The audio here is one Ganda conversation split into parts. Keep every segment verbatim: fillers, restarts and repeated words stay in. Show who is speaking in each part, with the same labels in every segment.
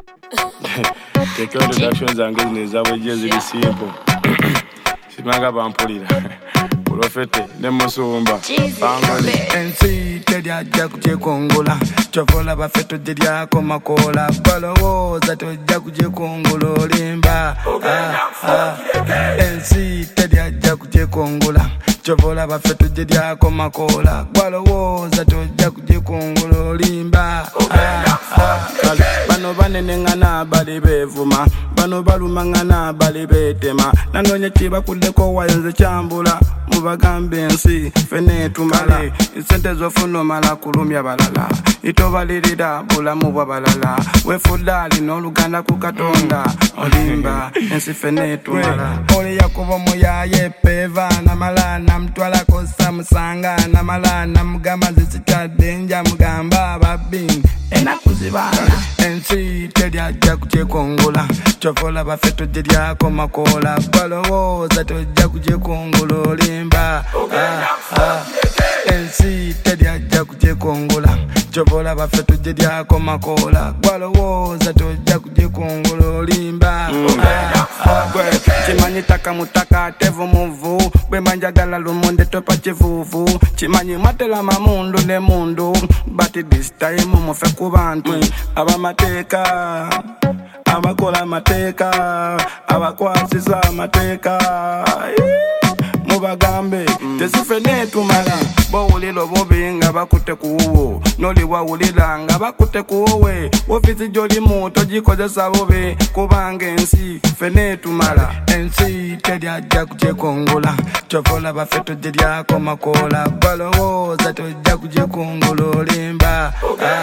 Speaker 1: Take your introductions and business, that was just be simple. Simanga Bampulira, Profete, Nemosumba, Family.
Speaker 2: N C, Tedia Jakuche Kongola, Chofola Bafeto Dedia Komakola, Baloza to Jakuche Kongolo, Limba, N C, Tedia Jakuche Kongola, Chofola Bafeto Dedia Komakola, Baloza to Jakuche Kongolo, Limba, Bano Banengana, Balibe Fuma, Bano Balumangana, Balibe Tema, Nanonya Chiba Kudeko, Wayan Chambula, Mubagambe N C, Fene Tumale, Incentives of Funomala, Kurumia Balala, Itovalida, Bula Muba Balala, Wefudali, no Luganda Kukatonda, Olimba, N C Fene Tumala, Oli Yakobo Moya, Peva, Namala, Namtwala Kosa Musanga, Namala, Namgama, Zita, Danger, Mugamba, Babin, Enakuzivana, N C, Tedia Jakuche Kongola, Chofola Bafeto Dedia Komakola, Balo, Zato Jakuche Kongolo, Limba, N C, Tedia Jakuche Kongola, Chofola Bafeto Dedia Komakola, Balo, Zato Jakuche Kongolo, Limba, Chimanyi taka mutaka tevu muvu, Bemanja gala lumonde topa chivuvu, Chimanyi matela mamundu ne mundu, but this time mufe kubantu, Aba mateka, Abakola mateka, Abakwasisa mateka, Mubagambe, Tesifene Tumala, Bowlilo Bobinga Bakute Kuo, Noli Wawulanga Bakute Kuowe, Office Jolly Moto Jiko de Savobe, Kubange N C, Fene Tumala, N C, Tedia Jakuche Kongola, Chofola Bafeto Dedia Komakola, Balo, Zato Jakuche Kongolo, Limba,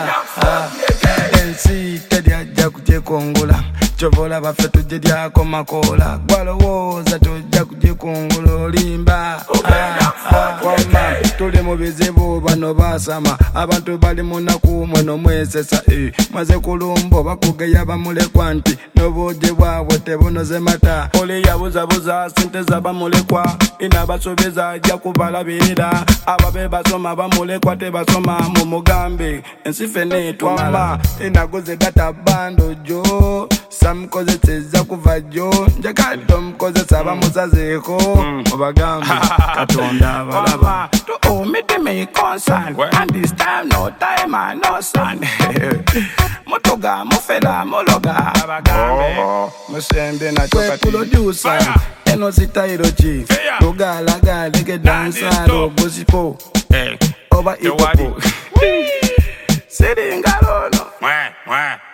Speaker 2: N C, Tedia Jakuche Kongola, Chofola Bafeto Dedia Komakola, Balo, Zato Jakuche Kongolo, Limba, Wama, Tule Mobizibu, Bano Basama, Abantu Bali Munaku, Mono Mwesesa, eh, Maze Kulumbo, Bakugeya Bamule Kwanti, Novo Dewa, whatever no Zemata, Ole Yabuza Buza, Sinteza Bamulekwa, Inabasobeza, Jakubala Vida, Ababeba Soma Bamulekwa, Tebasoma, Momogambe, and Sifene Twama, Inagoze Data Bando Jo, Sam Cosette Zakuva Jo, Jakatom Cosette Sabamusazeko, Obagambe, Katonda, Valava, to oh, me to me concern, and this time no time and no sun. Motoga, Mofela, Mologa, Abagambe, Musembe, Nachoka, producer, Enosita Hirochi, Loga, Laga, Lega Dancer, Bosipo, over Iwapo. Sitting Galono.